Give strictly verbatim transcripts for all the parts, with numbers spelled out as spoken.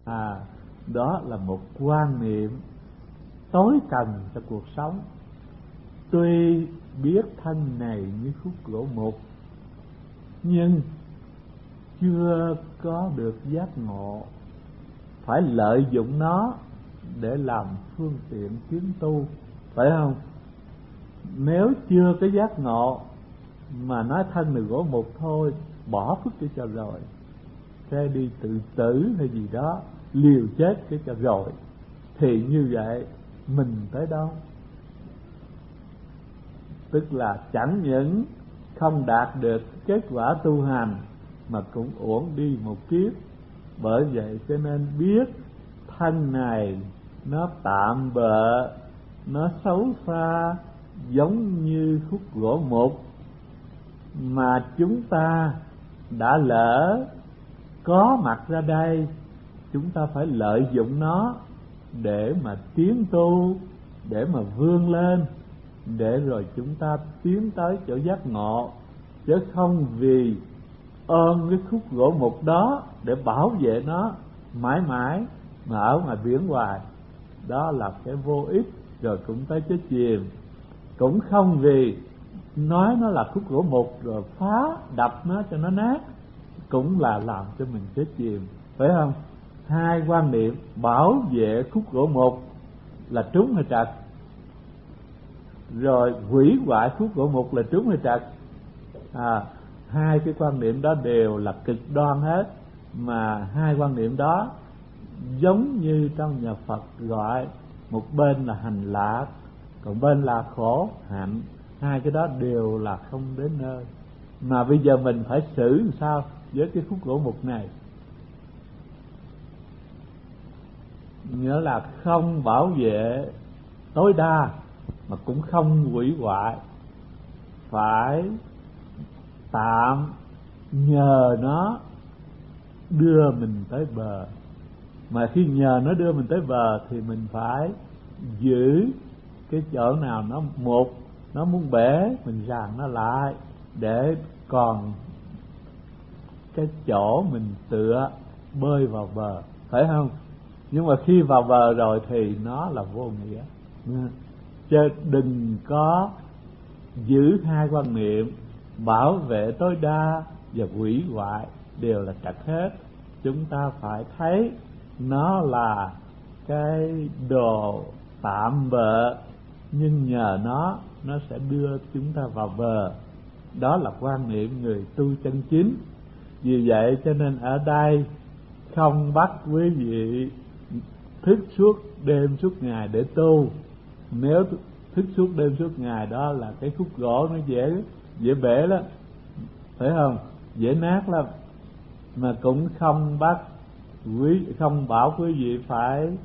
À, đó là một quan niệm tối cần cho cuộc sống. Tuy biết thân này như khúc gỗ mục, nhưng chưa có được giác ngộ, phải lợi dụng nó để làm phương tiện tiến tu, phải không? Nếu chưa có giác ngộ mà nói thân là gỗ mục thôi, bỏ phước cái cho rồi, cái đi tự tử hay gì đó, liều chết cái cho rồi, thì như vậy mình tới đâu? Tức là chẳng những không đạt được kết quả tu hành mà cũng uổng đi một kiếp. Bởi vậy cho nên biết thân này nó tạm bợ, nó xấu xa, giống như khúc gỗ mục, mà chúng ta đã lỡ có mặt ra đây, chúng ta phải lợi dụng nó để mà tiến tu, để mà vươn lên, để rồi chúng ta tiến tới chỗ giác ngộ, chứ không vì ôm cái khúc gỗ mục đó để bảo vệ nó mãi mãi mà ở ngoài biển hoài. Đó là cái vô ích, rồi cũng tới chết chìm. Cũng không vì nói nó là khúc gỗ mục rồi phá đập nó cho nó nát, cũng là làm cho mình chết chìm, phải không? Hai quan niệm bảo vệ khúc gỗ mục là trúng hay trật, rồi hủy hoại khúc gỗ mục là trúng hay trật. À, hai cái quan niệm đó đều là cực đoan hết, mà hai quan niệm đó giống như trong nhà Phật gọi, một bên là hành lạc, còn bên là khổ hạnh. Hai cái đó đều là không đến nơi. Mà bây giờ mình phải xử làm sao với cái khúc gỗ mục này? Nghĩa là không bảo vệ tối đa mà cũng không hủy hoại, phải tạm nhờ nó đưa mình tới bờ. Mà khi nhờ nó đưa mình tới bờ thì mình phải giữ cái chỗ nào nó một, nó muốn bể mình ràng nó lại, để còn cái chỗ mình tựa bơi vào bờ, phải không? Nhưng mà khi vào bờ rồi thì nó là vô nghĩa. Chứ đừng có giữ hai quan niệm bảo vệ tối đa và hủy hoại đều là trật hết. Chúng ta phải thấy nó là cái đồ tạm bợ, nhưng nhờ nó nó sẽ đưa chúng ta vào bờ. Đó là quan niệm người tu chân chính. Vì vậy cho nên ở đây không bắt quý vị thức suốt đêm suốt ngày để tu. Nếu thức suốt đêm suốt ngày đó là cái khúc gỗ nó dễ dễ bể lắm, phải không? Dễ nát lắm. Mà cũng không bắt quý không bảo quý vị phải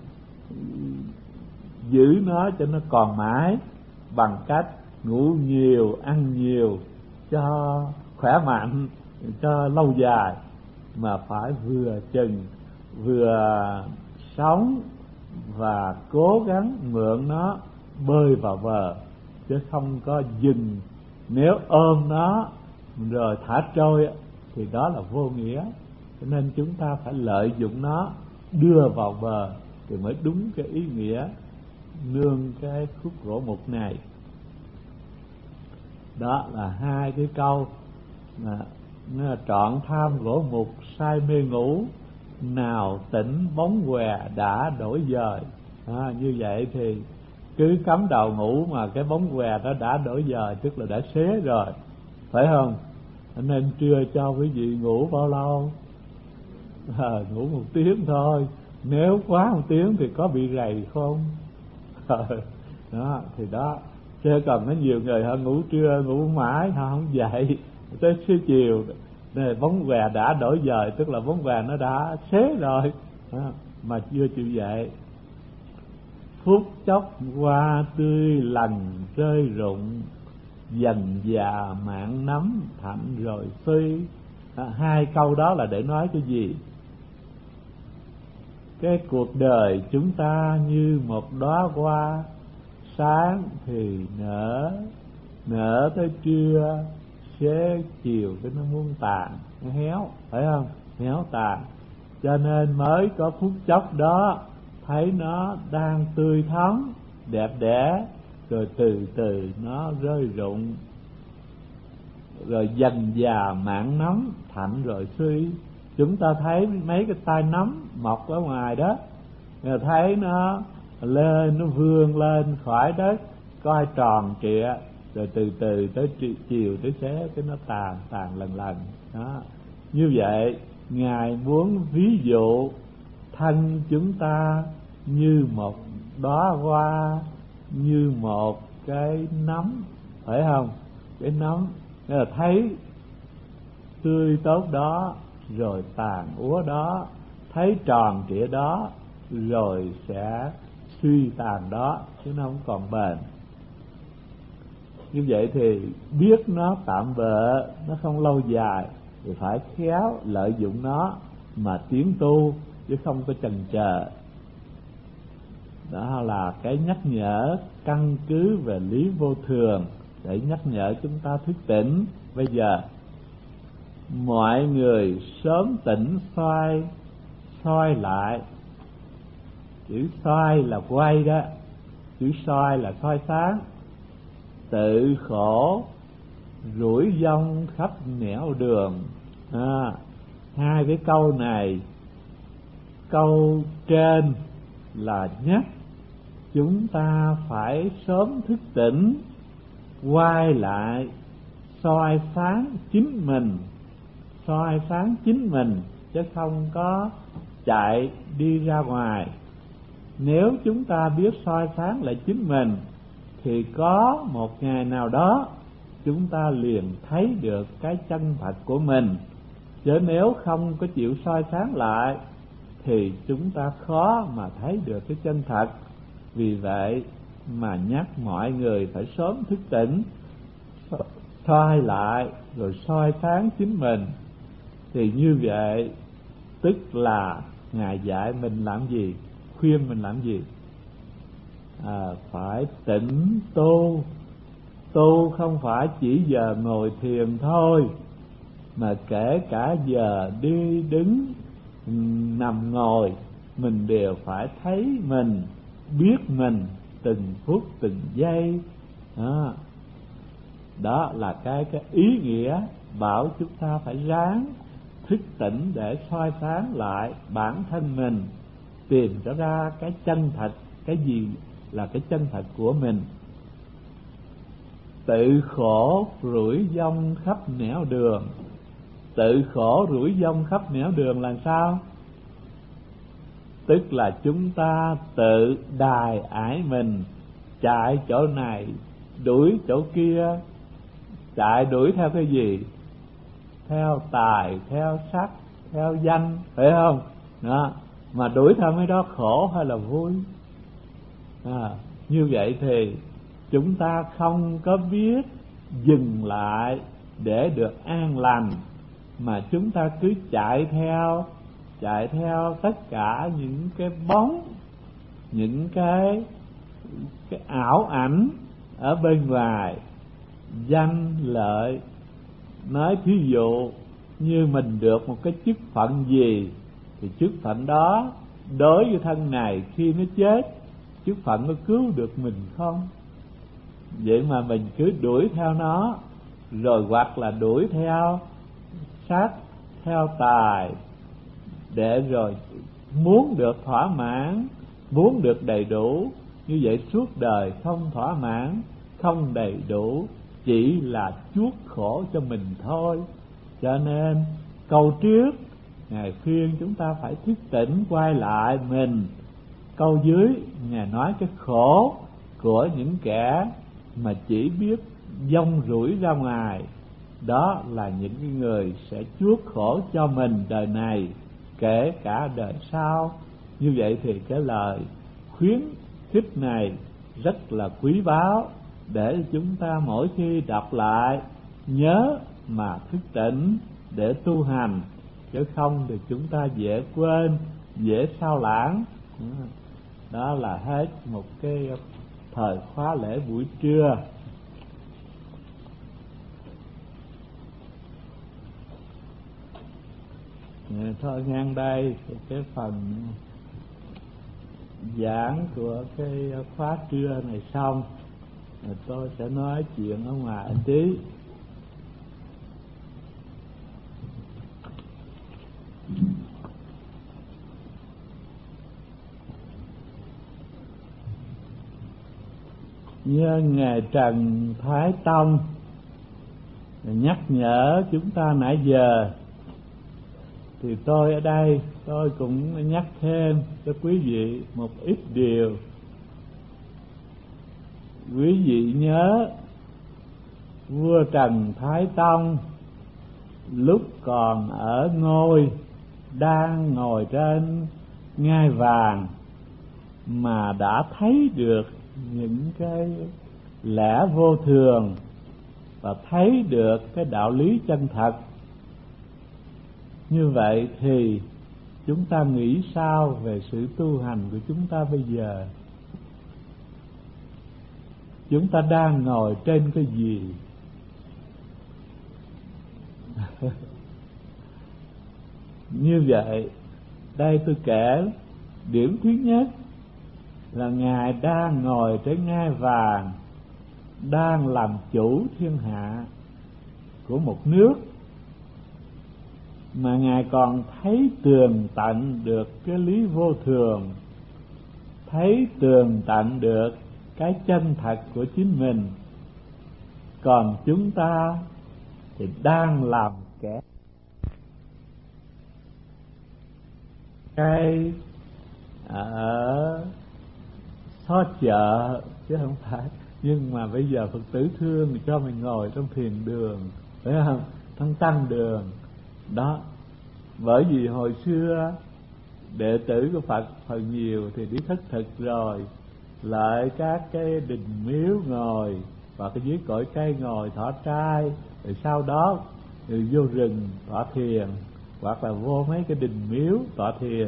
giữ nó cho nó còn mãi bằng cách ngủ nhiều, ăn nhiều cho khỏe mạnh, cho lâu dài, mà phải vừa chừng, vừa sống và cố gắng mượn nó bơi vào bờ, chứ không có dừng. Nếu ôm nó rồi thả trôi thì đó là vô nghĩa. Cho nên chúng ta phải lợi dụng nó đưa vào bờ thì mới đúng cái ý nghĩa nương cái khúc gỗ mục này. Đó là hai cái câu mà trọn tham gỗ mục say mê ngủ, nào tỉnh bóng què đã đổi dời. À, như vậy thì cứ cắm đầu ngủ mà cái bóng què đó đã đổi dời, tức là đã xế rồi, phải không? Nên trưa cho quý vị ngủ bao lâu? À, ngủ một tiếng thôi. Nếu quá một tiếng thì có bị rầy không? Đó thì đó. Chứ còn có nhiều người họ ngủ trưa ngủ mãi họ không dậy tới xế chiều, này bóng què đã đổi dời, tức là bóng què nó đã xế rồi đó, mà chưa chịu dậy. Phút chốc hoa tươi lành rơi rụng, dần già mạng nắm thạnh rồi suy. À, hai câu đó là để nói cái gì? Cái cuộc đời chúng ta như một đóa hoa, sáng thì nở, nở tới trưa, xế chiều cái nó muốn tàn, nó héo, phải không? Héo tàn. cho nên mới có phút chốc đó thấy nó đang tươi thắm đẹp đẽ, rồi từ từ nó rơi rụng, rồi dần già mảng nấm thạnh rồi suy. Chúng ta thấy mấy cái tai nấm mọc ở ngoài đó, rồi thấy nó lên, nó vươn lên khỏi đất coi tròn trịa, rồi từ từ tới chiều tới xế cái nó tàn tàn lần lần đó. Như vậy Ngài muốn ví dụ thân chúng ta như một đóa hoa, như một cái nấm, phải không? Cái nấm nghĩa là thấy tươi tốt đó rồi tàn úa đó, thấy tròn trịa đó rồi sẽ suy tàn đó, chứ nó không còn bền. Như vậy thì biết nó tạm bợ, nó không lâu dài thì phải khéo lợi dụng nó mà tiến tu, chứ không có chần chờ. Đó là cái nhắc nhở căn cứ về lý vô thường để nhắc nhở chúng ta thức tỉnh. Bây giờ mọi người sớm tỉnh xoay xoay lại. Chữ xoay là quay đó, chữ xoay là soi sáng. Tự khổ rủi dông khắp nẻo đường. À, hai cái câu này, câu trên là nhắc chúng ta phải sớm thức tỉnh, quay lại soi sáng chính mình, soi sáng chính mình, chứ không có chạy đi ra ngoài. Nếu chúng ta biết soi sáng lại chính mình thì có một ngày nào đó chúng ta liền thấy được cái chân thật của mình. Chứ nếu không có chịu soi sáng lại thì chúng ta khó mà thấy được cái chân thật. Vì vậy mà nhắc mọi người phải sớm thức tỉnh, soi lại rồi soi sáng chính mình. Thì như vậy tức là Ngài dạy mình làm gì, khuyên mình làm gì? À, phải tỉnh tu. Tu không phải chỉ giờ ngồi thiền thôi, mà kể cả giờ đi đứng nằm ngồi mình đều phải thấy mình, biết mình từng phút từng giây. Đó, đó là cái cái ý nghĩa bảo chúng ta phải ráng thức tỉnh để soi sáng lại bản thân mình, tìm ra cái chân thật, cái gì là cái chân thật của mình. Tự khổ rủi dông khắp nẻo đường. Tự khổ rủi dông khắp nẻo đường là sao? Tức là chúng ta tự đài ải mình, chạy chỗ này đuổi chỗ kia. Chạy đuổi theo cái gì? Theo tài, theo sắc, theo danh, phải không? Đó. Mà đuổi theo mấy đó khổ hay là vui? À, như vậy thì chúng ta không có biết dừng lại để được an lành, mà chúng ta cứ chạy theo, chạy theo tất cả những cái bóng, những cái cái ảo ảnh ở bên ngoài, danh lợi. Nói thí dụ như mình được một cái chức phận gì thì chức phận đó đối với thân này khi nó chết, chức phận nó cứu được mình không? Vậy mà mình cứ đuổi theo nó, rồi hoặc là đuổi theo sắc, theo tài, để rồi muốn được thỏa mãn, muốn được đầy đủ. Như vậy suốt đời không thỏa mãn, không đầy đủ, chỉ là chuốc khổ cho mình thôi. Cho nên câu trước Ngài khuyên chúng ta phải thức tỉnh quay lại mình. Câu dưới Ngài nói cái khổ của những kẻ mà chỉ biết dông rủi ra ngoài. Đó là những người sẽ chuốc khổ cho mình đời này, kể cả đời sau. Như vậy thì cái lời khuyến khích này rất là quý báu, để chúng ta mỗi khi đọc lại nhớ mà thức tỉnh để tu hành, chứ không thì chúng ta dễ quên, dễ sao lãng. Đó là hết một cái thời khóa lễ buổi trưa. Thôi ngang đây cái phần giảng của cái khóa trưa này xong, rồi tôi sẽ nói chuyện ở ngoài tí. Nhân Ngài Trần Thái Tông nhắc nhở chúng ta nãy giờ, thì tôi ở đây tôi cũng nhắc thêm cho quý vị một ít điều. Quý vị nhớ vua Trần Thái Tông lúc còn ở ngôi, đang ngồi trên ngai vàng, mà đã thấy được những cái lẽ vô thường và thấy được cái đạo lý chân thật. Như vậy thì chúng ta nghĩ sao về sự tu hành của chúng ta bây giờ? Chúng ta đang ngồi trên cái gì? Như vậy, đây tôi kể điểm thứ nhất là Ngài đang ngồi trên ngai vàng, đang làm chủ thiên hạ của một nước, mà Ngài còn thấy tường tận được cái lý vô thường, thấy tường tận được cái chân thật của chính mình. Còn chúng ta thì đang làm kẻ cái ở xó chợ chứ không phải. Nhưng mà bây giờ Phật tử thương thì cho mình ngồi trong thiền đường, phải không? Trong tăng đường đó. Bởi vì hồi xưa đệ tử của Phật phần nhiều thì đi thất thực rồi, lại các cái đình miếu ngồi, và cái dưới cội cây ngồi thọ trai, rồi sau đó rồi vô rừng tọa thiền, hoặc là vô mấy cái đình miếu tọa thiền.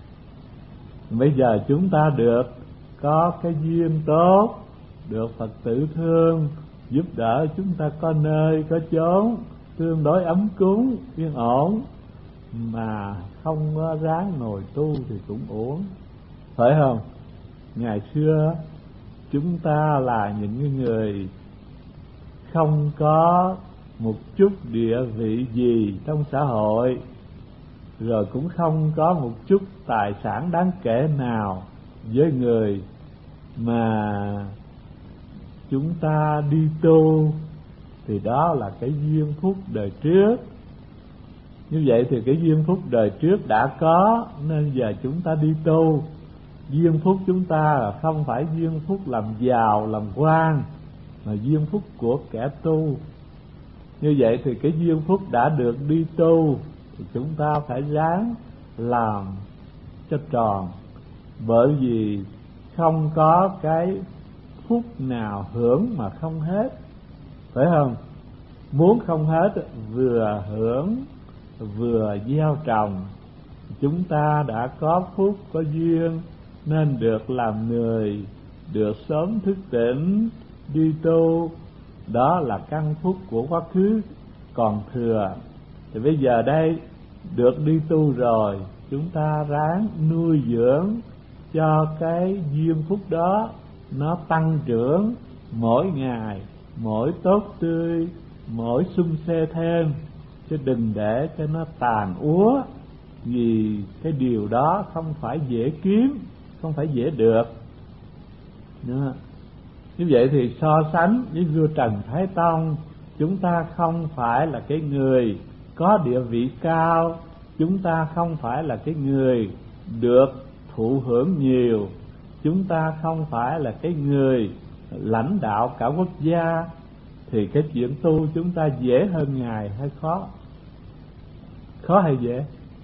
Bây giờ chúng ta được có cái duyên tốt, được Phật tử thương giúp đỡ, chúng ta có nơi có chốn tương đối ấm cúng yên ổn, mà không ráng ngồi tu thì cũng uổng, phải không? Ngày xưa chúng ta là những người không có một chút địa vị gì trong xã hội, rồi cũng không có một chút tài sản đáng kể nào với người, mà chúng ta đi tu thì đó là cái duyên phúc đời trước. Như vậy thì cái duyên phúc đời trước đã có, nên giờ chúng ta đi tu. Duyên phúc chúng ta là không phải duyên phúc làm giàu làm quan, mà duyên phúc của kẻ tu. Như vậy thì cái duyên phúc đã được đi tu thì chúng ta phải ráng làm cho tròn, bởi vì không có cái phúc nào hưởng mà không hết, phải không? Muốn không hết, vừa hưởng vừa gieo trồng. Chúng ta đã có phúc có duyên nên được làm người, được sớm thức tỉnh đi tu, đó là căn phúc của quá khứ còn thừa. Thì bây giờ đây được đi tu rồi, chúng ta ráng nuôi dưỡng cho cái duyên phúc đó nó tăng trưởng mỗi ngày, mỗi tốt tươi, mỗi sum xê thêm, chứ đừng để cho nó tàn úa, vì cái điều đó không phải dễ kiếm, không phải dễ được. Nữa. Như vậy thì so sánh với vua Trần Thái Tông, chúng ta không phải là cái người có địa vị cao, chúng ta không phải là cái người được thụ hưởng nhiều, chúng ta không phải là cái người lãnh đạo cả quốc gia, thì cái chuyện tu chúng ta dễ hơn Ngài hay khó? Khó hay dễ?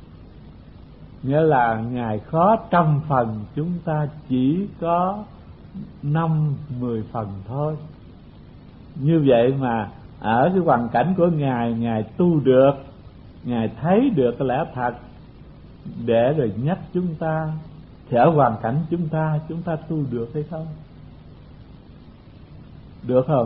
Nghĩa là Ngài khó trăm phần, chúng ta chỉ có năm mười phần thôi. Như vậy mà ở cái hoàn cảnh của Ngài, Ngài tu được, Ngài thấy được cái lẽ thật để rồi nhắc chúng ta, thì ở hoàn cảnh chúng ta, chúng ta tu được hay không? Được không?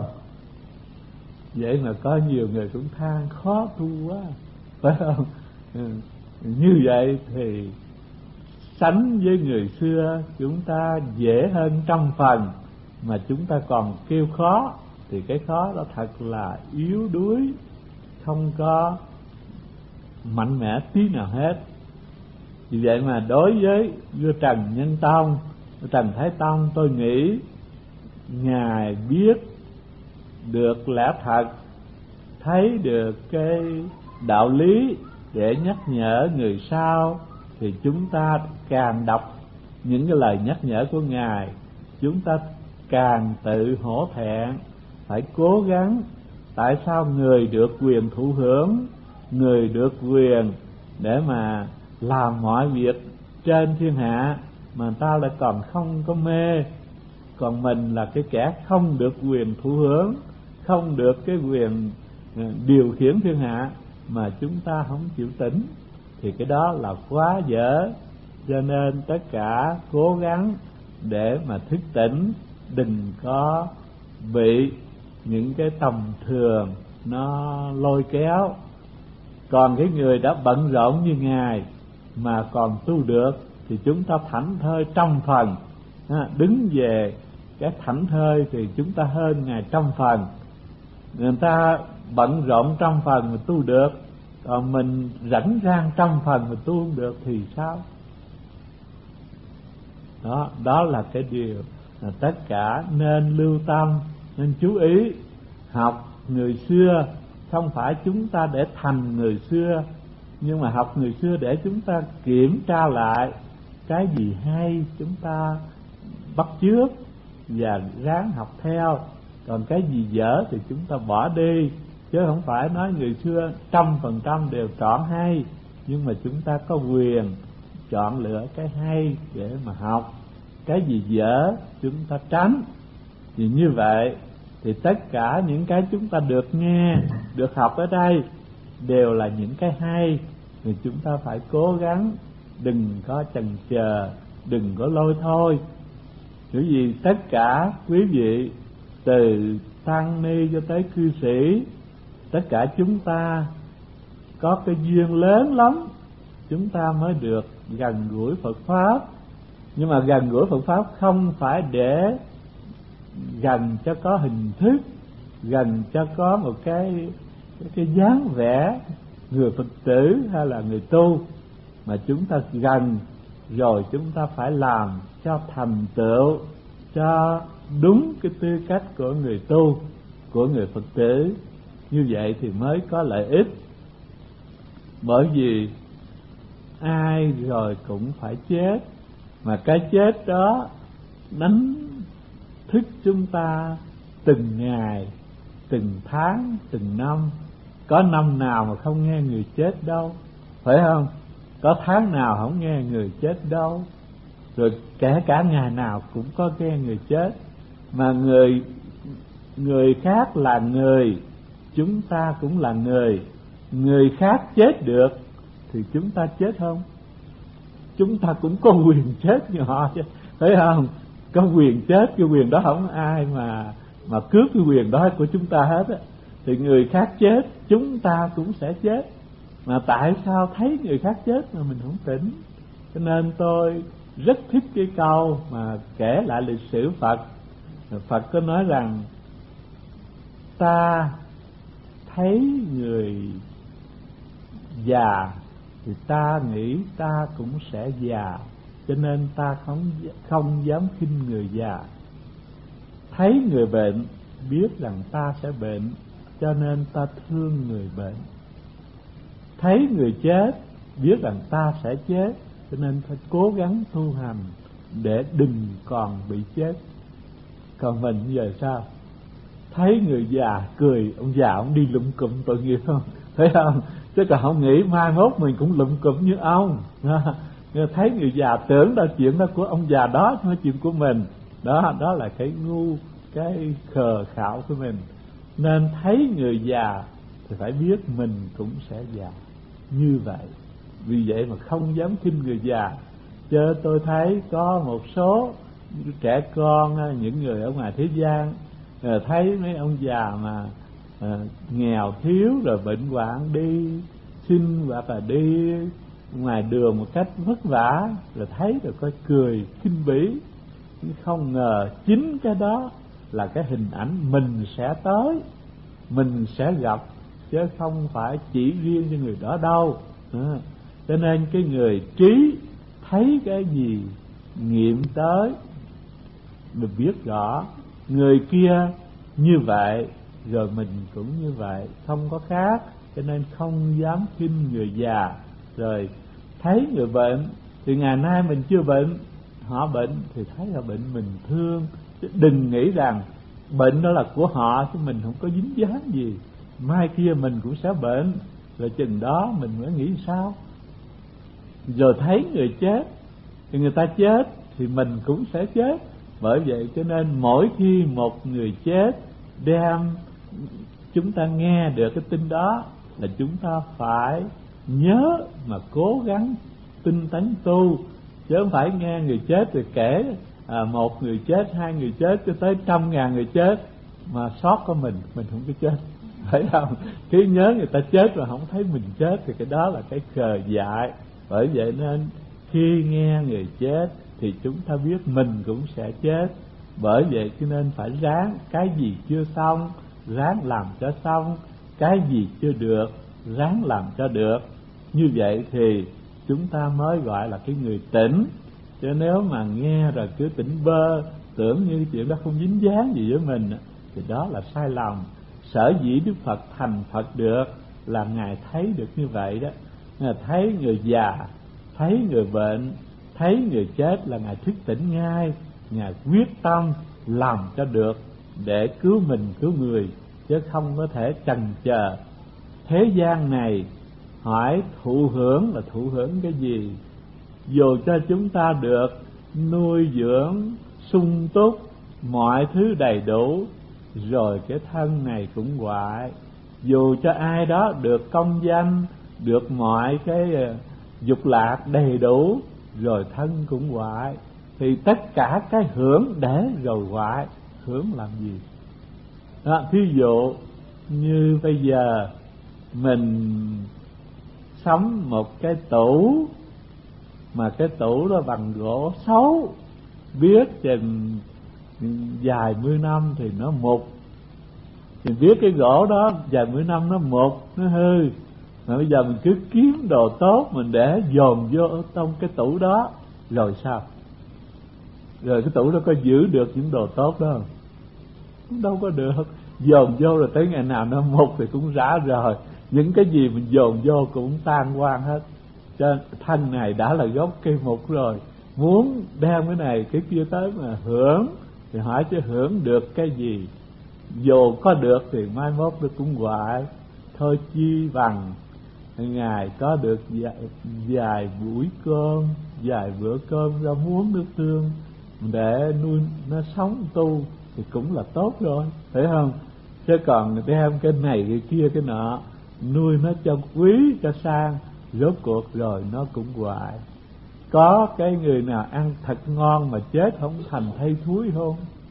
Vậy mà có nhiều người cũng than khó tu quá, phải không? Ừ. Như vậy thì sánh với người xưa chúng ta dễ hơn trăm phần, mà chúng ta còn kêu khó thì cái khó đó thật là yếu đuối, không có mạnh mẽ tí nào hết. Vì vậy mà đối với vua Trần Nhân Tông, Trần Thái Tông, tôi nghĩ ngài biết được lẽ thật, thấy được cái đạo lý để nhắc nhở người sau, thì chúng ta càng đọc những cái lời nhắc nhở của ngài, chúng ta càng tự hổ thẹn, phải cố gắng. Tại sao người được quyền thụ hưởng, người được quyền để mà làm mọi việc trên thiên hạ, mà người ta lại còn không có mê, còn mình là cái kẻ không được quyền thụ hưởng, không được cái quyền điều khiển thiên hạ, mà chúng ta không chịu tỉnh, thì cái đó là quá dở. Cho nên tất cả cố gắng để mà thức tỉnh, đừng có bị những cái tầm thường nó lôi kéo. Còn cái người đã bận rộn như ngài mà còn tu được thì chúng ta thảnh thơi trăm phần. Đứng về cái thảnh thơi thì chúng ta hơn ngài trăm phần. Người ta bận rộn trăm phần mà tu được, còn mình rảnh rang trăm phần mà tu không được thì sao? Đó, đó là cái điều là tất cả nên lưu tâm, nên chú ý. Học người xưa không phải chúng ta để thành người xưa, nhưng mà học người xưa để chúng ta kiểm tra lại cái gì hay chúng ta bắt chước và ráng học theo, còn cái gì dở thì chúng ta bỏ đi. Chứ không phải nói người xưa trăm phần trăm đều chọn hay, nhưng mà chúng ta có quyền chọn lựa cái hay để mà học, cái gì dở chúng ta tránh. Vì như vậy thì tất cả những cái chúng ta được nghe, được học ở đây đều là những cái hay, thì chúng ta phải cố gắng, đừng có chần chờ, đừng có lôi thôi. Bởi vì tất cả quý vị từ tăng ni cho tới cư sĩ, tất cả chúng ta có cái duyên lớn lắm, chúng ta mới được gần gũi Phật Pháp. Nhưng mà gần gũi Phật Pháp không phải để gần cho có hình thức, gần cho có một cái cái, cái dáng vẻ người Phật tử hay là người tu, mà chúng ta gần rồi chúng ta phải làm cho thành tựu, cho đúng cái tư cách của người tu, của người Phật tử. Như vậy thì mới có lợi ích. Bởi vì ai rồi cũng phải chết, mà cái chết đó đánh thức chúng ta từng ngày, từng tháng, từng năm. Có năm nào mà không nghe người chết đâu, phải không? Có tháng nào không nghe người chết đâu. Rồi kể cả ngày nào cũng có nghe người chết. Mà người người khác là người, chúng ta cũng là người. Người khác chết được thì chúng ta chết không? Chúng ta cũng có quyền chết như họ chứ, phải không? Có quyền chết, cái quyền đó không ai mà mà cướp cái quyền đó của chúng ta hết á. Thì người khác chết, chúng ta cũng sẽ chết. Mà tại sao thấy người khác chết mà mình không tỉnh? Cho nên tôi rất thích cái câu mà kể lại lịch sử Phật. Phật có nói rằng ta thấy người già thì ta nghĩ ta cũng sẽ già, cho nên ta không không dám khinh người già. Thấy người bệnh biết rằng ta sẽ bệnh, cho nên ta thương người bệnh. Thấy người chết biết rằng ta sẽ chết, cho nên phải cố gắng tu hành để đừng còn bị chết. Còn mình giờ sao? Thấy người già cười, ông già ông đi lụm cụm tội nghiệp không? Thấy không? Chứ còn không nghĩ mai mốt mình cũng lụm cụm như ông. Thấy người già tưởng là chuyện đó của ông già đó, chứ không phải chuyện của mình. Đó, đó là cái ngu, cái khờ khạo của mình. Nên thấy người già thì phải biết mình cũng sẽ già như vậy. Vì vậy mà không dám khinh người già. Chứ tôi thấy có một số trẻ con, những người ở ngoài thế gian, thấy mấy ông già mà à, nghèo thiếu rồi bệnh hoạn đi xin hoặc là đi ngoài đường một cách vất vả, rồi thấy rồi coi cười khinh bỉ, nhưng không ngờ chính cái đó là cái hình ảnh mình sẽ tới, mình sẽ gặp, chứ không phải chỉ riêng cho người đó đâu. À, cho nên cái người trí thấy cái gì nghiệm tới, mình biết rõ người kia như vậy rồi mình cũng như vậy, không có khác. Cho nên không dám khinh người già. Rồi thấy người bệnh thì ngày nay mình chưa bệnh, họ bệnh thì thấy họ bệnh mình thương, chứ đừng nghĩ rằng bệnh đó là của họ chứ mình không có dính dáng gì, mai kia mình cũng sẽ bệnh, rồi chừng đó mình mới nghĩ sao. Rồi thấy người chết thì người ta chết thì mình cũng sẽ chết. Bởi vậy cho nên mỗi khi một người chết đem chúng ta nghe được cái tin đó là chúng ta phải nhớ mà cố gắng tinh tấn tu, chứ không phải nghe người chết rồi kể à, một người chết, hai người chết cho tới trăm ngàn người chết mà sót có mình mình không có chết, phải không? Cứ nhớ người ta chết mà không thấy mình chết thì cái đó là cái khờ dại. Bởi vậy nên khi nghe người chết thì chúng ta biết mình cũng sẽ chết. Bởi vậy cho nên phải ráng, cái gì chưa xong ráng làm cho xong, cái gì chưa được ráng làm cho được. Như vậy thì chúng ta mới gọi là cái người tỉnh. Chứ nếu mà nghe rồi cứ tỉnh bơ, tưởng như chuyện đó không dính dáng gì với mình thì đó là sai lầm. Sở dĩ Đức Phật thành Phật được là Ngài thấy được như vậy đó. Ngài thấy người già, thấy người bệnh, thấy người chết là Ngài thức tỉnh ngay. Ngài quyết tâm làm cho được để cứu mình cứu người, chứ không có thể chần chờ. Thế gian này hỏi thụ hưởng là thụ hưởng cái gì? Dù cho chúng ta được nuôi dưỡng sung túc, mọi thứ đầy đủ, rồi cái thân này cũng hoại. Dù cho ai đó được công danh, được mọi cái dục lạc đầy đủ, rồi thân cũng hoại. Thì tất cả cái hưởng để rồi hoại, hưởng làm gì? Đó, thí dụ như bây giờ mình sắm một cái tủ, mà cái tủ đó bằng gỗ xấu, biết chừng vài mươi năm thì nó mục. Thì biết cái gỗ đó vài mươi năm nó mục, nó hư, mà bây giờ mình cứ kiếm đồ tốt mình để dồn vô trong cái tủ đó, rồi sao? Rồi cái tủ đó có giữ được những đồ tốt đó không? Đâu có được. Dồn vô rồi tới ngày nào nó mục thì cũng rã rời. Những cái gì mình dồn vô cũng tan hoang hết. Cho thân này đã là gốc cây mục rồi, muốn đem cái này cái kia tới mà hưởng thì hỏi chứ hưởng được cái gì? Dù có được thì mai mốt nó cũng hoại. Thôi chi bằng Ngài có được vài, vài buổi cơm, vài bữa cơm ra muỗng nước tương để nuôi nó sống tu thì cũng là tốt rồi, phải không? Chứ còn đem cái này cái kia cái nọ nuôi nó cho quý cho sang, rốt cuộc rồi nó cũng hoại. Có cái người nào ăn thật ngon mà chết không thành thay thúi không?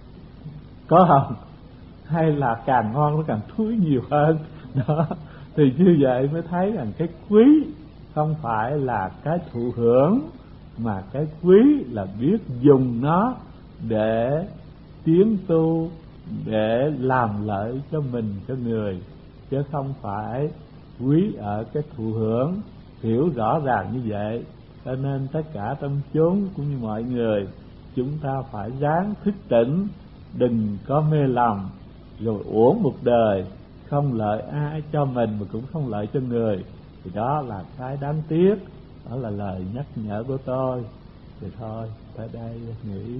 Có không? Hay là càng ngon nó càng thúi nhiều hơn? Đó, thì như vậy mới thấy rằng cái quý không phải là cái thụ hưởng, mà cái quý là biết dùng nó để tiến tu, để làm lợi cho mình, cho người, chứ không phải quý ở cái thụ hưởng. Hiểu rõ ràng như vậy, cho nên tất cả trong chúng cũng như mọi người, chúng ta phải ráng thức tỉnh, đừng có mê lầm rồi uổng một đời, không lợi ai cho mình mà cũng không lợi cho người. Thì đó là cái đáng tiếc. Đó là lời nhắc nhở của tôi. Thì thôi, tới đây nghĩ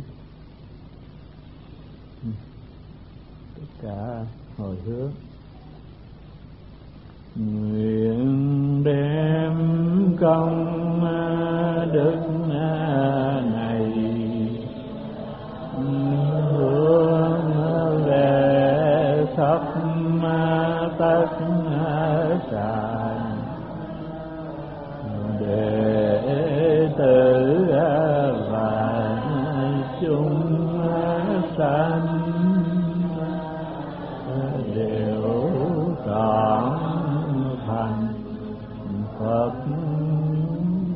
tất cả hồi hướng. Nguyện đem công đức này hướng về khắp tất cả đệ tử và chúng sanh đều trọn thành Phật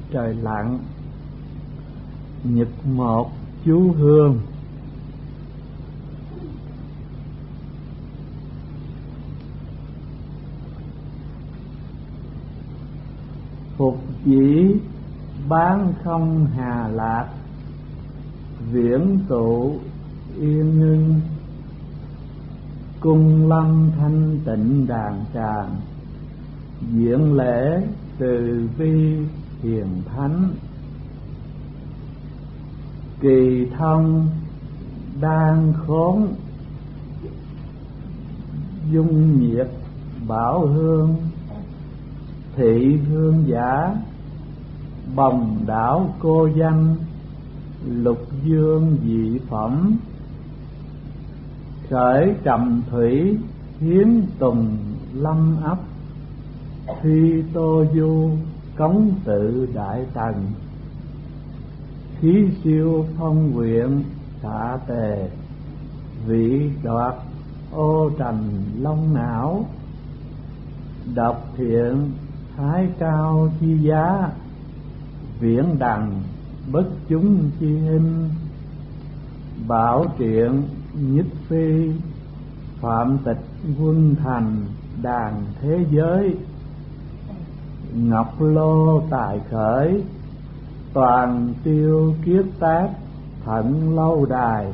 trời lặng, nhật một chú hương. Phục dĩ bán không hà lạc, viễn tụ yên ngưng, cung lâm thanh tịnh đàn tràng, diễn lễ từ vi hiền thánh. Kỳ thông đang khốn, dung nhiệt bảo hương, thị hương giả bồng đảo cô danh, lục dương dị phẩm. Khởi trầm thủy hiến tùng lâm ấp, thi tô du cống tự đại tần. Khí siêu phong quyện xạ tề, vị đoạt ô trần long não. Độc thiện thái cao chi giá, viễn đằng bất chúng chi hình. Bảo triện nhất phi, phạm tịch quân thành đàn thế giới. Ngọc lô tài khởi, toàn tiêu kiết tác thận lâu đài.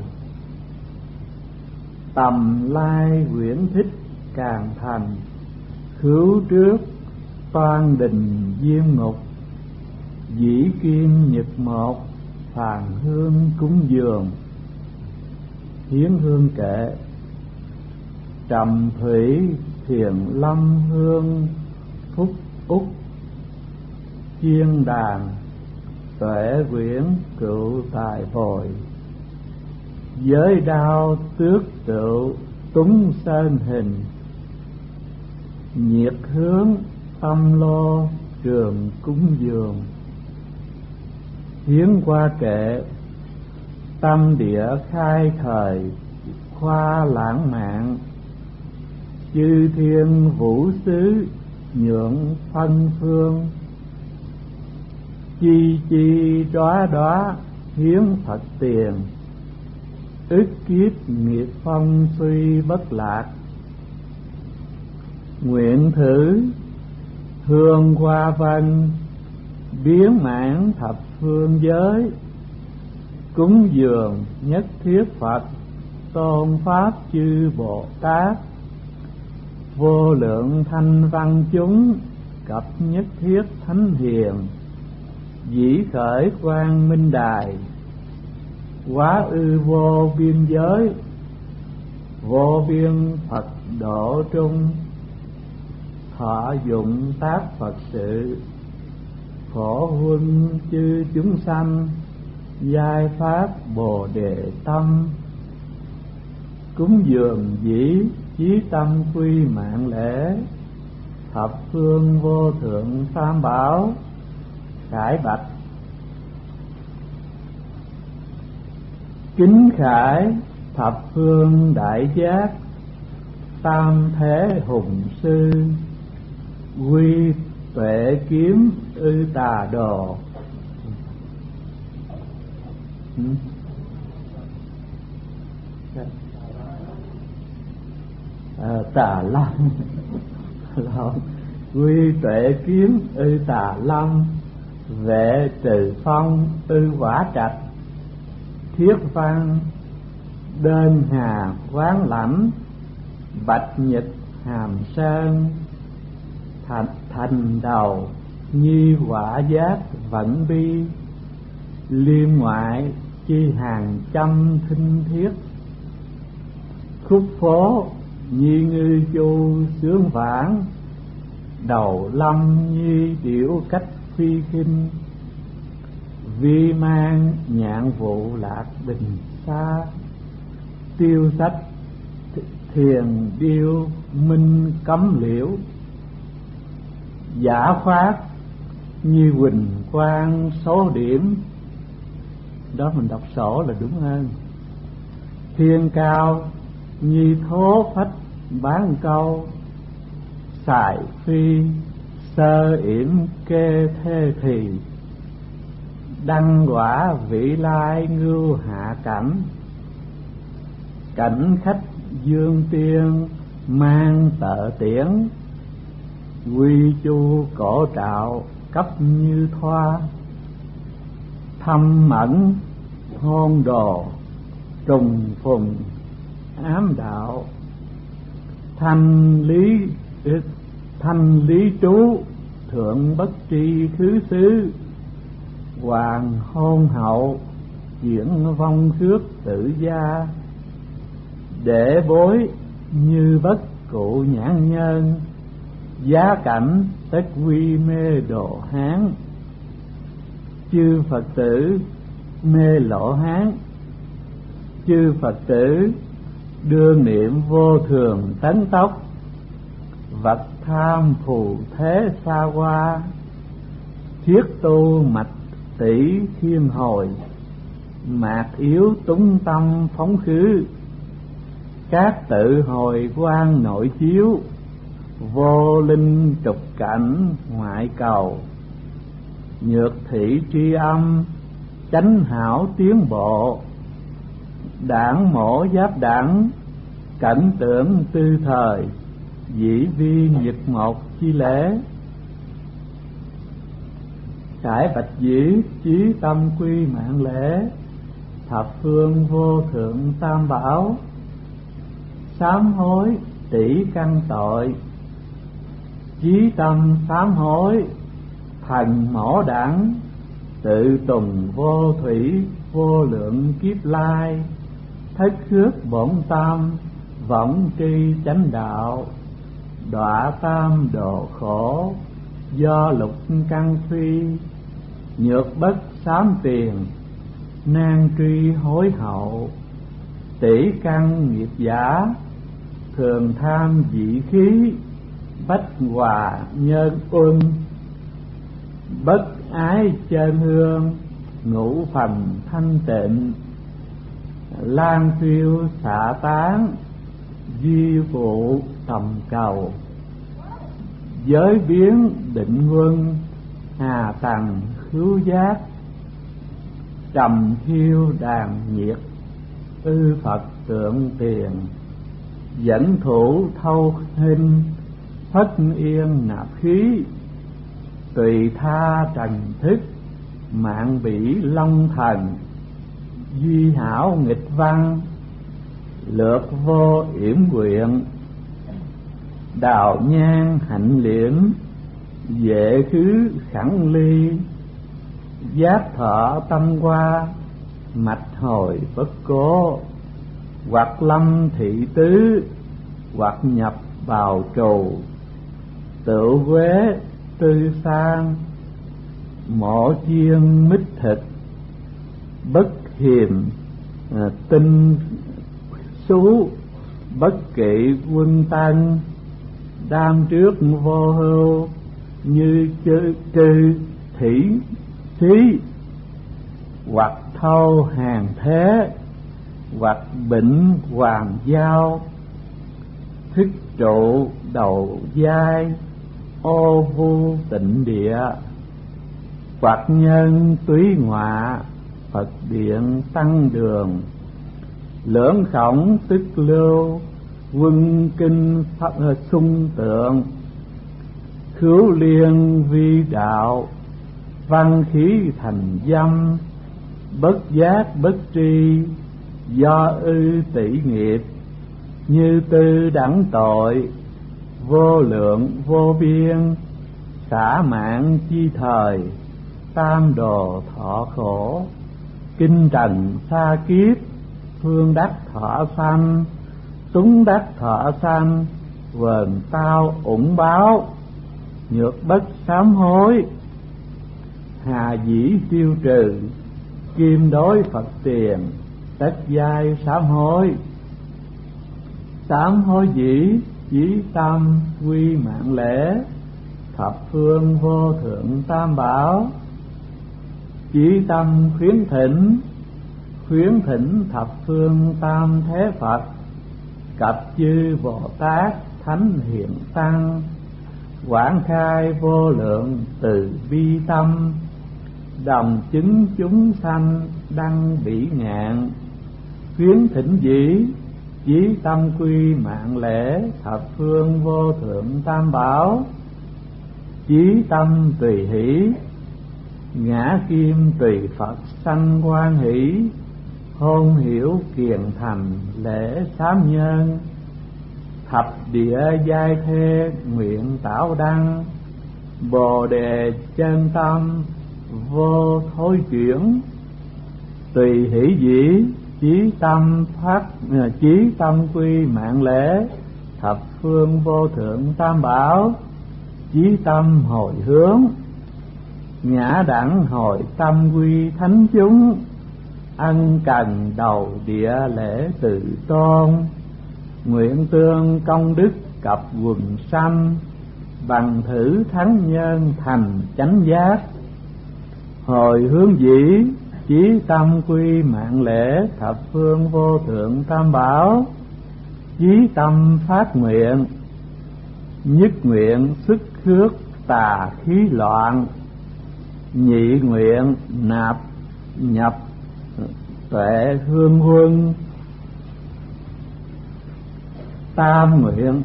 Tầm lai quyển thích càng thành, khứu trước toan đình diêm ngục. Dĩ kim nhật một, phàn hương cúng dường. Hiến hương kệ, trầm thủy thiền lâm hương, phúc úc chiên đàn. Tuệ quyển cựu tài phồi, giới đao tước tựu túng sơn hình. Nhiệt hướng tâm lô trường cúng dường. Hiến qua kệ, tâm địa khai thời khoa lãng mạn. Chư thiên vũ xứ nhượng phân phương, chi chi đóa đóa hiến Phật tiền. Ức kiếp nghiệp phong suy bất lạc, nguyện thử hương hoa vân. Biến mãn thập phương giới, cúng dường nhất thiết Phật. Tôn pháp chư Bồ Tát, vô lượng thanh văn chúng. Cập nhất thiết thánh hiền, dĩ khởi quang minh đài. Quá ư vô biên giới, vô biên Phật độ trung. Thọ dụng tác Phật sự, phổ huân chư chúng sanh. Giai pháp Bồ Đề tâm, cúng dường dĩ chí tâm quy mạng lễ. Thập phương vô thượng tam bảo, khải bạch. Kính khải thập phương đại giác, tam thế hùng sư. Quy tuệ kiếm ư tà đồ. Ừ. À, tà lâm quy tuệ kiếm ư tà lâm. Vệ trừ phong ư quả trạch. Thiết văn đơn hà quán lãnh. Bạch nhật hàm sơn, thành, thành đầu nhi quả giác vẫn bi. Liêm ngoại chi hàng trăm thinh thiết. Khúc phố nhi ngư chu sướng vãng. Đầu lâm nhi điểu cách phi kinh. Vi mang nhạn vụ lạc bình xa. Tiêu sách thiền điêu minh cấm liễu. Giả phát như huỳnh quang số điểm. Đó mình đọc sổ là đúng hơn. Thiên cao như thố phách bán câu. Xài phi sơ yểm kê thê thì. đăng quả vị lai ngưu hạ cảnh. Cảnh khách dương tiên mang tợ tiễn, quy chu cổ trạo cấp như thoa. Thâm mẫn hôn đồ trùng phùng ám đạo, thanh lý thanh lý trú thượng bất tri thứ xứ. Hoàng hôn hậu chuyển vong khước tự gia, để bối như bất cụ nhãn nhân. Giá cảnh tất quy mê đồ Hán, chư Phật tử mê lộ Hán. Chư Phật tử đương niệm vô thường tấn tốc, vật tham phù thế xa qua. Thiết tu mạch tỷ khiêm hồi, mạc yếu túng tâm phóng khứ. Các tự hồi quan nội chiếu, vô linh trục cảnh ngoại cầu. Nhược thị tri âm chánh hảo tiến bộ, đảng mổ giáp đảng cảnh tưởng tư thời. Dĩ vi nhật một chi lễ, khải bạch dĩ chí tâm quy mạng lễ. Thập phương vô thượng tam bảo, sám hối tỷ căn tội. Chí tâm sám hối thành mổ đẳng, tự tùng vô thủy vô lượng kiếp lai. Thất khước bổn tâm võng tri chánh đạo, đọa tam độ khổ do lục căn phi. Nhược bất sám tiền nan truy hối hậu, tỷ căn nghiệp giả thường tham dị khí. Bách hòa nhân ôn bất ái chân hương, ngũ phần thanh tịnh. Lan phiêu xạ tán di vụ tầm cầu, giới biến định quân hà tầng khứu giác. Trầm thiêu đàn nhiệt ư Phật tượng tiền, dẫn thủ thâu hình phất yên nạp khí. Tùy tha trần thức mạng bỉ long thần, duy hảo nghịch văn lược vô yểm quyện. Đào nhang hạnh liễm dễ khứ khẳng ly, giác thọ tâm qua mạch hồi bất cố. Hoặc lâm thị tứ hoặc nhập vào trù, tự quế tư sang mổ chiên mít thịt. Bất hiềm à, tinh xú bất kỵ quân tăng, đam trước vô hưu như chư trư thủy xí. Hoặc thâu hàng thế hoặc bệnh hoàng giao, thức trụ đầu giai ô vu tịnh địa. Hoặc nhân túy ngọa Phật điện tăng đường, lưỡng khổng tức lưu quân kinh pháp sung tượng. Khứu liên vi đạo văn khí thành dâm, bất giác bất tri do ư tỷ nghiệp. Như tư đẳng tội vô lượng vô biên, xả mạng chi thời tam đồ thọ khổ. Kinh trần xa kiếp phương đắc thọ sanh, túng đắc thọ sanh vờn tao ủng báo. Nhược bất sám hối hà dĩ tiêu trừ, kim đối Phật tiền tất giai sám hối. Sám hối dĩ chí tâm quy mạng lễ, thập phương vô thượng tam bảo. Chí tâm khuyến thỉnh khuyến thỉnh thập phương tam thế Phật, cập chư Bồ Tát thánh hiền tăng. Quảng khai vô lượng từ bi tâm, đồng chứng chúng sanh đăng bỉ ngạn, khuyến thỉnh dĩ chí tâm quy mạng lễ, thập phương vô thượng tam bảo, chí tâm tùy hỷ, ngã kim tùy Phật sanh quan hỷ, hôn hiểu kiền thành lễ sám nhân, thập địa giai thê nguyện tạo đăng, bồ đề chân tâm vô thối chuyển, tùy hỷ dĩ chí tâm phát chí tâm quy mạng lễ, thập phương vô thượng tam bảo, chí tâm hồi hướng, ngã đẳng hồi tâm quy thánh chúng, ân cần đầu địa lễ tự tôn, nguyện tương công đức cập quần sanh, bằng thử thắng nhân thành chánh giác, hồi hướng dĩ chí tâm quy mạng lễ, thập phương vô thượng tam bảo, chí tâm phát nguyện, nhất nguyện sức khước tà khí loạn, nhị nguyện nạp nhập tuệ hương huân, tam nguyện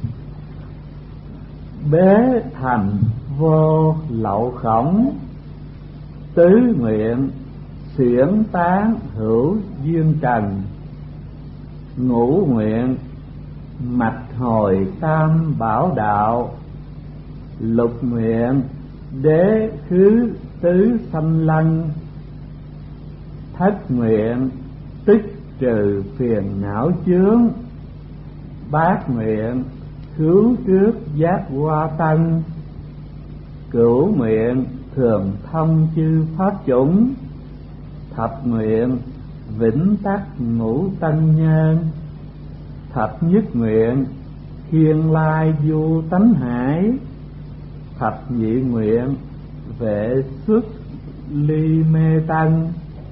bế thành vô lậu khổng, tứ nguyện xiển tán hữu duyên trần, ngũ nguyện mạch hồi tam bảo đạo, lục nguyện đế khứ tứ sanh lăng, thất nguyện tích trừ phiền não chướng, bát nguyện cứu trước giác hoa tân, cửu nguyện thường thông chư pháp chủng, thập nguyện vĩnh tắc ngũ tân nhân, thập nhất nguyện thiên lai du tánh hải, thập nhị nguyện vệ xuất ly mê tân,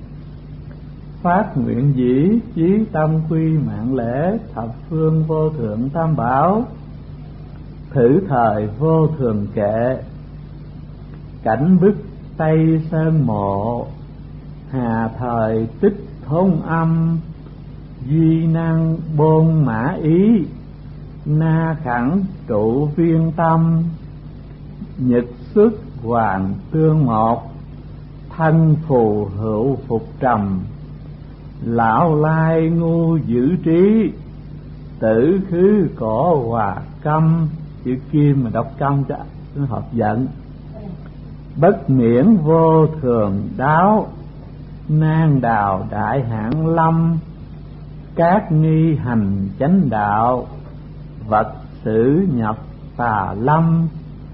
phát nguyện dĩ chí tâm quy mạng lễ, thập phương vô thượng tam bảo, thử thời vô thường kệ, cảnh bức tây sơn mộ, hà thời tích thôn âm, duy năng bôn mã ý, na khẳng trụ viên tâm, nhật xuất hoàng tương một, thân phù hữu phục trầm, lão lai ngu giữ trí, tử khứ cổ hòa câm. Chữ kim mà đọc câm cho nó hợp giận. Bất miễn vô thường đáo, nan đào đại hạng lâm, các nghi hành chánh đạo, vật sử nhập tà lâm,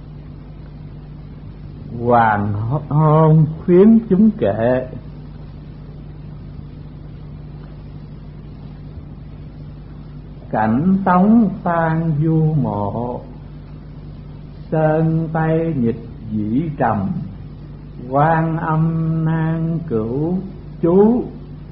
hoàng hôn khuyến chúng kệ, cảnh tống tan du mộ, sơn tây nhịch dĩ trầm, quan âm nan cửu chú,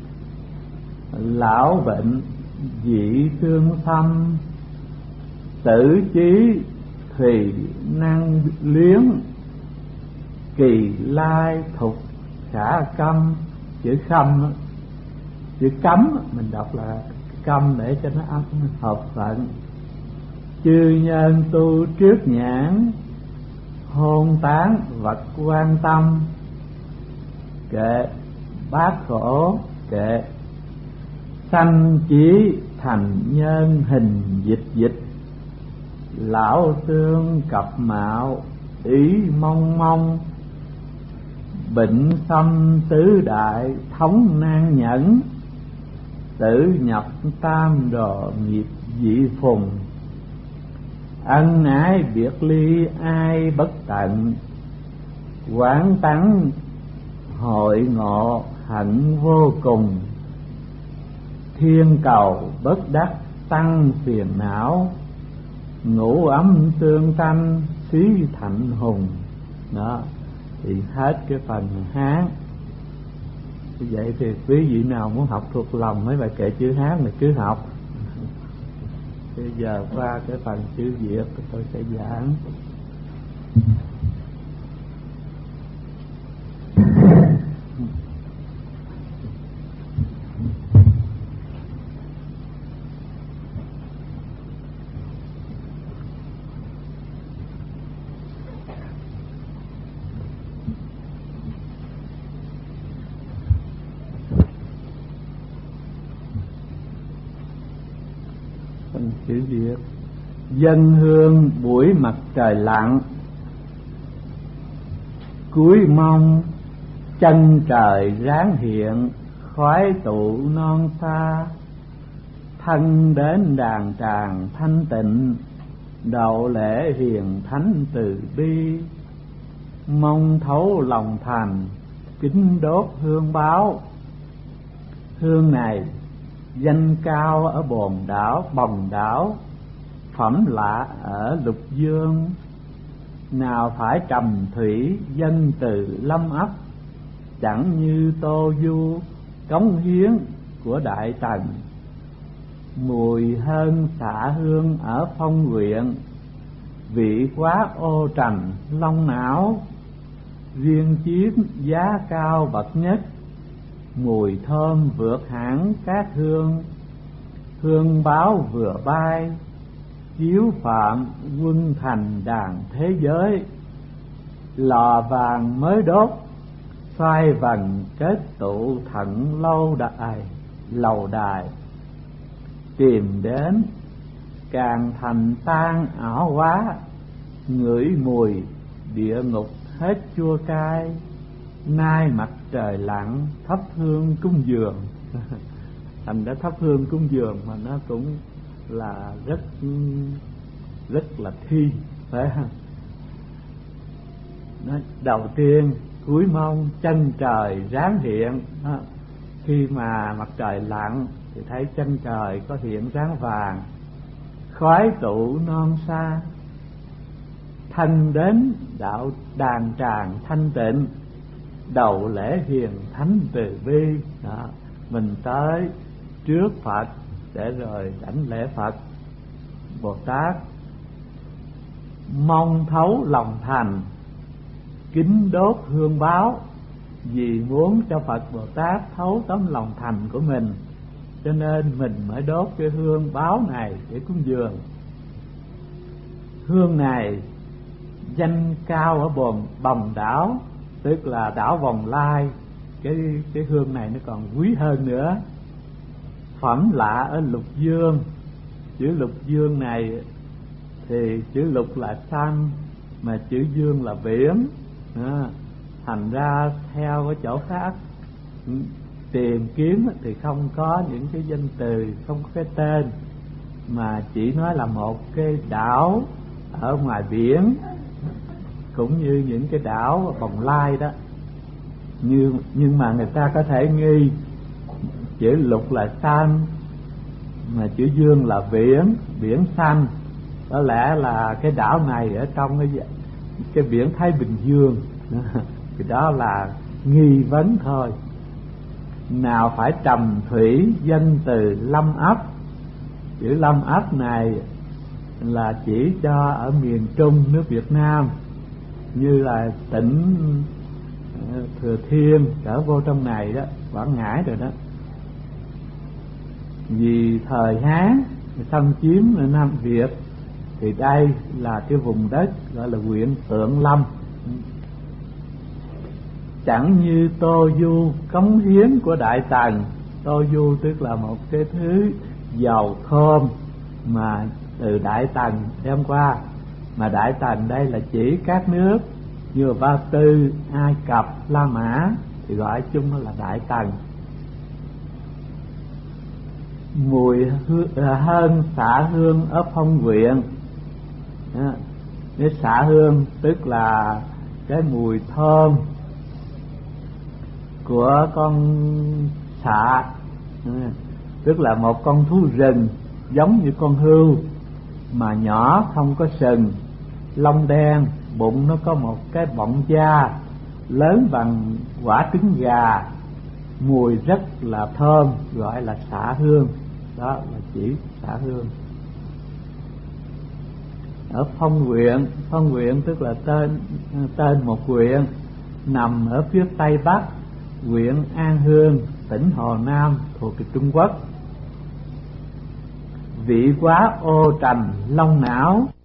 lão bệnh dị tương thâm, tử chí thùy năng luyến, kỳ lai thục khả câm. Chữ khâm, chữ cấm mình đọc là câm để cho nó âm hợp phận. Chư nhân tu trước nhãn, hôn tán vật quan tâm, kệ bát khổ kệ, sanh chí thành nhân hình dịch dịch, lão tương cập mạo ý mong mong, bệnh xâm tứ đại thống nan nhẫn, tử nhập tam đồ nghiệp dị phùng, ân ái biệt ly ai bất tận, quán tắng hội ngộ hạnh vô cùng, thiên cầu bất đắc tăng phiền não, ngũ ấm tương thanh xí thạnh hùng. Đó thì hết cái phần Hán. Vậy thì quý vị nào muốn học thuộc lòng mấy bài kệ chữ Hán thì cứ học. Bây giờ qua cái phần chữ Việt tôi sẽ giảng. bằng chữ Việt. Dân hương buổi mặt trời lặn, cuối mong chân trời ráng hiện, khói tụ non xa. Thân đến đàn tràng thanh tịnh, đậu lễ hiền thánh từ bi. Mong thấu lòng thành, kính đốt hương báo. Hương này danh cao ở Bồn Đảo, Bồng Đảo, phẩm lạ ở Lục Dương. Nào phải trầm thủy dân từ lâm ấp, chẳng như Tô Du cống hiến của Đại Tần. Mùi hơn xạ hương ở Phong Nguyện, vị quá ô trầm long não. Riêng chiếc giá cao bậc nhất, mùi thơm vượt hẳn các hương. Hương báo vừa bay, chiếu phạm quân thành đàn thế giới. Lò vàng mới đốt, xoay vần kết tụ thận lâu đài, lầu đài. Tìm đến càng thành tan ảo quá, ngửi mùi địa ngục hết chua cay. Nay mặt trời lặn, thắp hương cúng dường. Thành đã thắp hương cúng dường mà nó cũng là rất rất là thi, phải không? Nó đầu tiên cuối mong chân trời ráng hiện. Đó. Khi mà mặt trời lặn thì thấy chân trời có hiện dáng vàng, khói tụ non xa. Thân đến đạo đàn tràng thanh tịnh, đầu lễ hiền thánh từ bi. Đó. Mình tới trước Phật để rồi đảnh lễ Phật Bồ Tát. Mong thấu lòng thành, kính đốt hương báo. Vì muốn cho Phật Bồ Tát thấu tấm lòng thành của mình, cho nên mình mới đốt cái hương báo này để cúng dường. Hương này danh cao ở Bồn Bồng Đảo, tức là đảo Bồng Lai. Cái cái hương này nó còn quý hơn nữa. Phẩm lạ ở Lục Dương. Chữ Lục Dương này thì chữ lục là xanh, mà chữ dương là biển. Đó. Thành ra theo cái chỗ khác tìm kiếm thì không có những cái danh từ, không có cái tên, mà chỉ nói là một cái đảo ở ngoài biển, cũng như những cái đảo Bồng Lai đó. Như nhưng mà người ta có thể nghi chữ lục là xanh, mà chữ dương là biển, biển xanh. Có lẽ là cái đảo này ở trong cái cái biển Thái Bình Dương. Thì đó là nghi vấn thôi. Nào phải trầm thủy dân từ lâm ấp. Chữ lâm ấp này là chỉ cho ở miền Trung nước Việt Nam, như là tỉnh Thừa Thiên trở vô trong này đó, Quảng Ngãi rồi đó. Vì thời Hán xâm chiếm Nam Việt thì đây là cái vùng đất gọi là huyện Tượng Lâm. Chẳng như Tô Du cống hiến của Đại Tần. Tô Du tức là một cái thứ dầu thơm mà từ Đại Tần đem qua, mà Đại Tần đây là chỉ các nước như Ba Tư, Ai Cập, La Mã thì gọi chung là Đại Tần. Mùi hơn xạ hương ở Phong Nguyện. Cái xạ hương tức là cái mùi thơm của con xạ, tức là một con thú rừng giống như con hươu mà nhỏ, không có sừng, lông đen, bụng nó có một cái bọng da lớn bằng quả trứng gà, mùi rất là thơm, gọi là xạ hương. Đó là chỉ xạ hương. Ở Phong Nguyện, Phong Nguyện tức là tên tên một huyện nằm ở phía tây bắc huyện An Hương, tỉnh Hồ Nam thuộc Trung Quốc. Vị quá ô trầm long não,